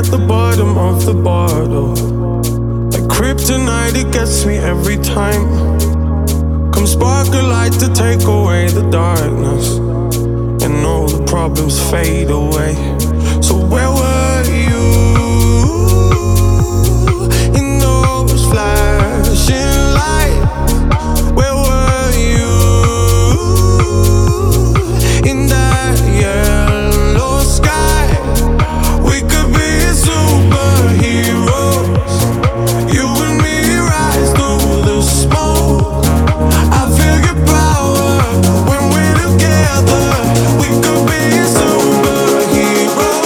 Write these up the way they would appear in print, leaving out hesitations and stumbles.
at the bottom of the bottle. Like kryptonite, it gets me every time. Come spark a light to take away the darkness, and all the problems fade away. So where were you in those flashing lights? Where were you in that yellow sky? We could be superheroes, you and me rise through the smoke. I feel your power when we're together. We could be superheroes.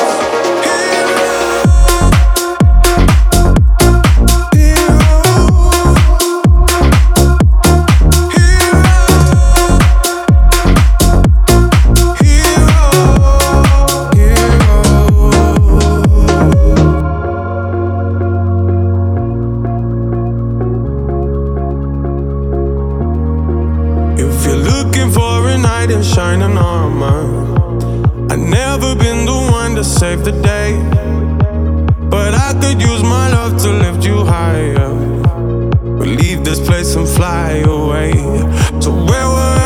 If you're looking for a knight in shining armor, I've never been the one to save the day, but I could use my love to lift you higher. We'll leave this place and fly away. So where were